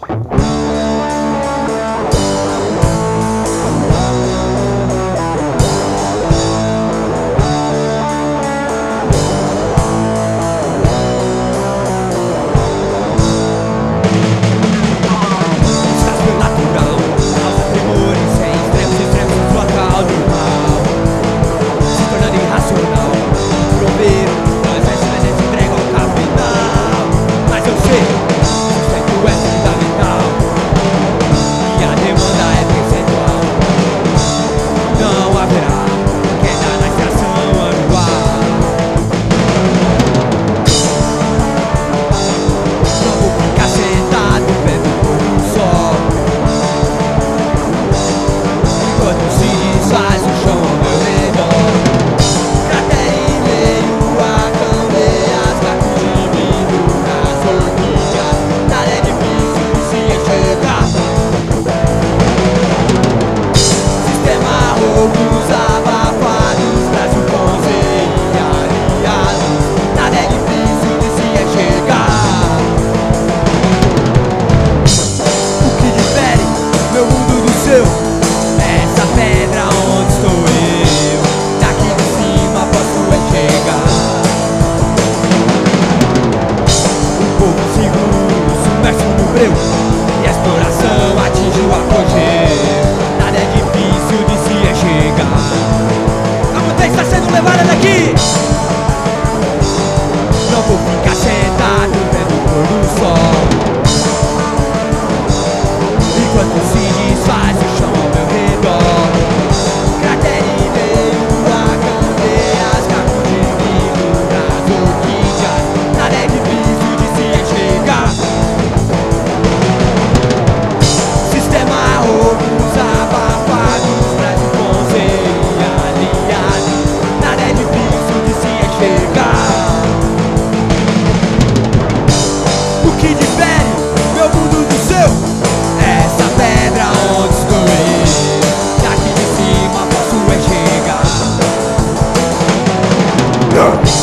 Essa pedra onde estou eu, daqui de cima posso enxergar um povo seguro, submerso no breu, e a exploração atinge o apogeu. Nada é difícil de se enxergar. A montanha está sendo levada daqui. Não vou ficar sentado vendo o pôr do sol enquanto se desfaz o chão ao meu redor. Cratera e meio, furacão, as cacos de vidro nas orquídeas. Nada é difícil de se enxergar. Sistema roubos abafados, Brasil conselho aliado. Nada é difícil de se enxergar. O que difere meu mundo do seu? Essa pedra onde estou eu, daqui de cima posso enxergar.